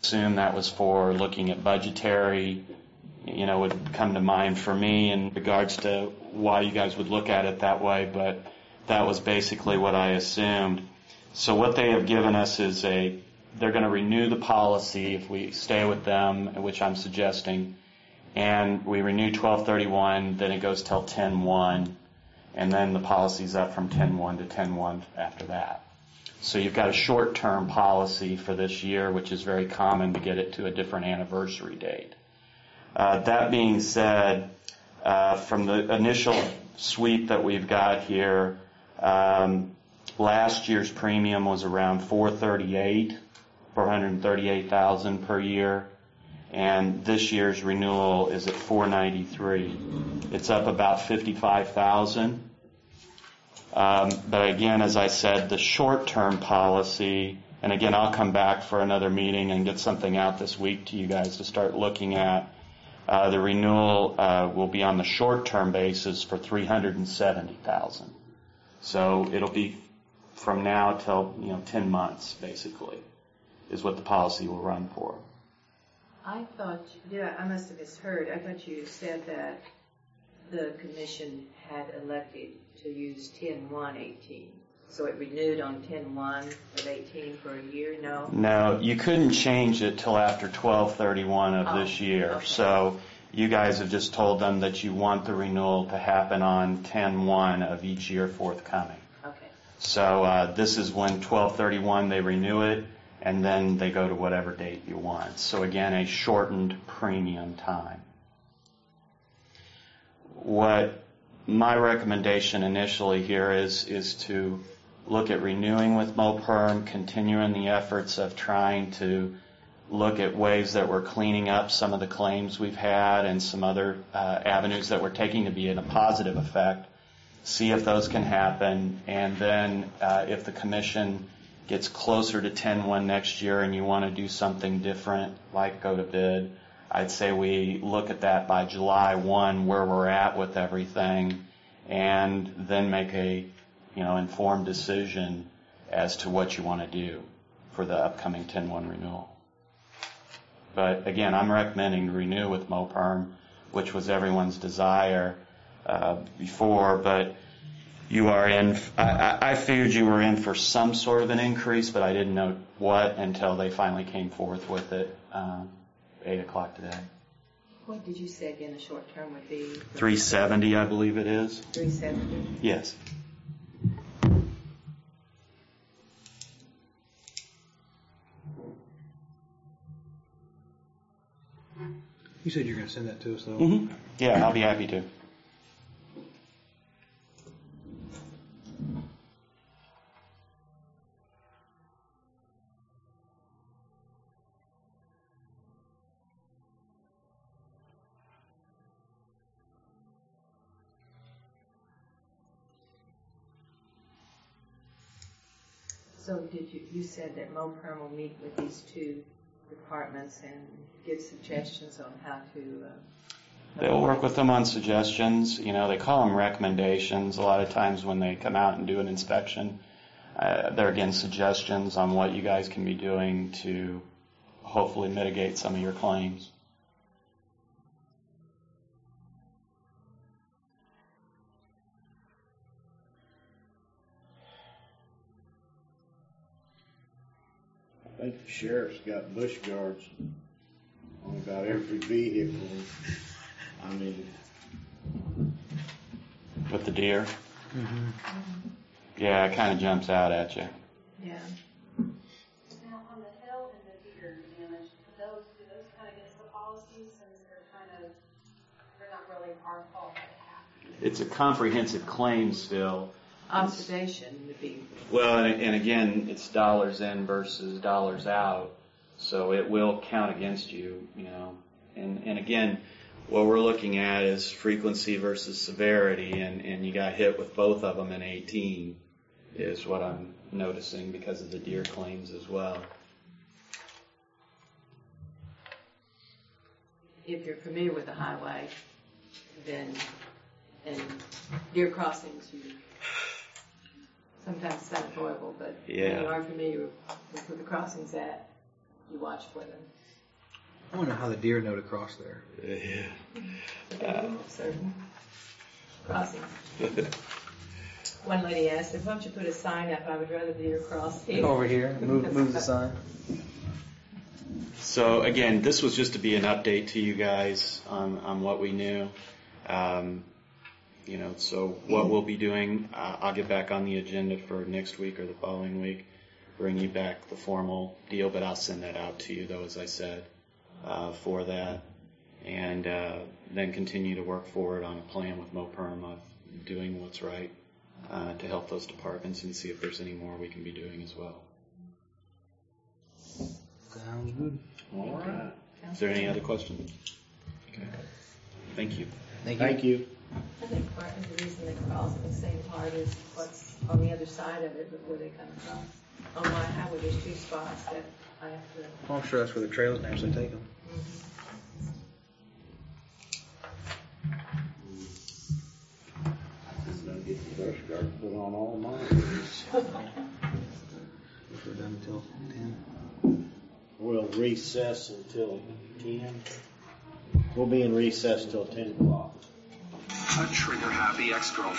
assume that was for looking at budgetary, would come to mind for me in regards to why you guys would look at it that way, but that was basically what I assumed. So what they have given us is they're going to renew the policy if we stay with them, which I'm suggesting, and we renew 12/31, then it goes till 10/1, and then the policy's up from 10/1 to 10/1 after that. So you've got a short-term policy for this year, which is very common to get it to a different anniversary date. That being said, from the initial sweep that we've got here, last year's premium was around $438,000 per year, and this year's renewal is at $493,000. It's up about $55,000. But again, as I said, the short-term policy, and again, I'll come back for another meeting and get something out this week to you guys to start looking at. The renewal will be on the short-term basis for $370,000. So it'll be from now till 10 months, basically, is what the policy will run for. I must have misheard. I thought you said that the commission had elected to use 10/1/18. So it renewed on 10/1/18 for a year? No? No, you couldn't change it till after 12/31 of this year. Okay. So you guys have just told them that you want the renewal to happen on 10/1 of each year forthcoming. Okay. So this is when 12/31 they renew it, and then they go to whatever date you want. So again, a shortened premium time. What my recommendation initially here is to look at renewing with MoPerm, continuing the efforts of trying to look at ways that we're cleaning up some of the claims we've had and some other avenues that we're taking to be in a positive effect, see if those can happen, and then if the commission gets closer to 10/1 next year and you want to do something different, like go to bid, I'd say we look at that by July 1, where we're at with everything, and then make a informed decision as to what you want to do for the upcoming 10/1 renewal. But again, I'm recommending to renew with MoPerm, which was everyone's desire before, but you are in, I figured you were in for some sort of an increase, but I didn't know what until they finally came forth with it 8 o'clock today. What did you say again the short term would be? 370, I believe it is. 370? Yes. You said you're going to send that to us, though? Mm-hmm. Yeah, I'll be happy to. So you said that MoPerm will meet with these two departments and give suggestions on how to... They'll work with them on suggestions. They call them recommendations. A lot of times when they come out and do an inspection, they're again suggestions on what you guys can be doing to hopefully mitigate some of your claims. I think the sheriff's got bush guards on about every vehicle. I mean, with the deer? Mm-hmm. Yeah, it kind of jumps out at you. Yeah. Now, on the hail and the deer damage, do those kind of get the policies, and they're not really our fault that it happened? It's a comprehensive claim still. Observation would be... Well, and again, it's dollars in versus dollars out, so it will count against you, And again, what we're looking at is frequency versus severity, and you got hit with both of them in 18, is what I'm noticing because of the deer claims as well. If you're familiar with the highway, then in deer crossings, sometimes it's unavoidable, but Yeah. when you are familiar with where the crossing's at, you watch for them. I want to know how the deer know to cross there. Certain crossings. One lady asked, "Why don't you put a sign up? I would rather deer cross here." Over here, move the sign. So again, this was just to be an update to you guys on what we knew. So what we'll be doing, I'll get back on the agenda for next week or the following week, bring you back the formal deal, but I'll send that out to you, though, as I said, for that. And then continue to work forward on a plan with MoPerm of doing what's right to help those departments and see if there's any more we can be doing as well. Sounds good. All right. Is there any other questions? Okay. Thank you. Thank you. I think part of the reason they cross in the same part is what's on the other side of it before they come across. On my highway, there's two spots that I have to. Well, I'm sure that's where the trails naturally take them. I'm gonna get the brush guard put on all mine. If we're done until 10. We'll recess until 10. We'll be in recess till 10 o'clock. A trigger-happy ex-girlfriend